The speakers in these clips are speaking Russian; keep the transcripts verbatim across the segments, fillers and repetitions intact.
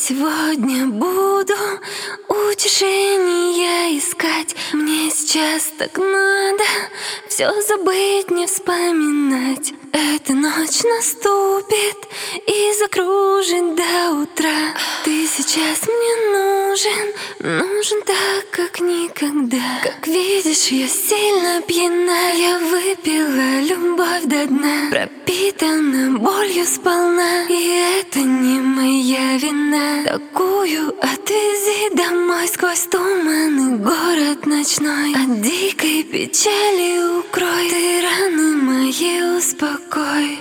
сегодня буду утешения искать. Мне сейчас так надо все забыть, не вспоминать. Эта ночь наступит и закружит до утра. Ты сейчас мне нужен, нужен так, как никогда. Как видишь, я сильно пьяна, я выпила любовь до дна. Пропитана болью сполна, и это не моя вина. Такую отвези домой сквозь туманный город ночной. От дикой печали укрой, ты раны мои успокой.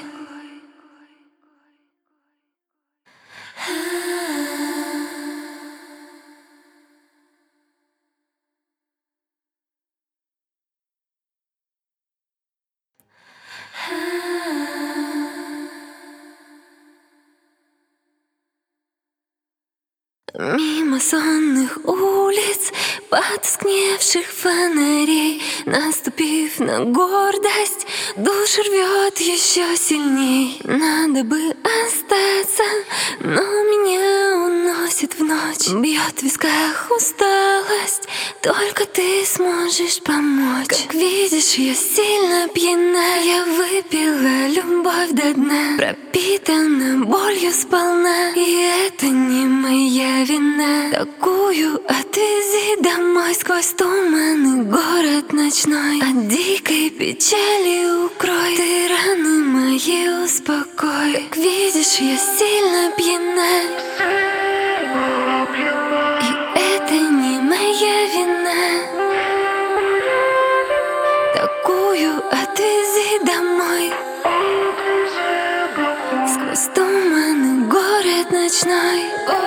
Мимо сонных улиц, потускневших фонарей, наступив на гордость, душу рвет еще сильней. Надо бы остаться, но меня уносит в ночь. Бьет в висках усталость, только ты сможешь помочь. Как видишь, я сильно пьяна, я выпила любовь до дна. Пропитана болью сполна, и это не моя вина. Такую отвези домой сквозь туманный город ночной. От дикой печали укрой, ты раны мои успокой. Как видишь, я сильно пьяна, и это не моя вина. Такую отвези домой сквозь туманный город ночной.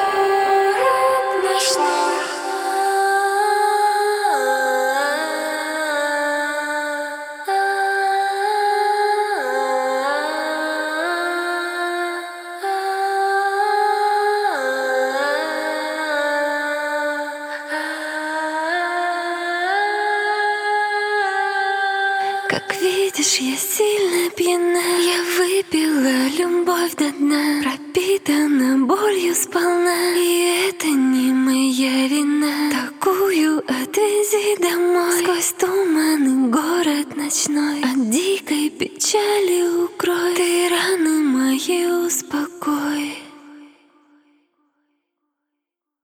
Как видишь, я сильно пьяна, я выпила любовь до дна. Пропитана болью сполна, и это не моя вина. Такую отвези домой сквозь туманный город ночной. От дикой печали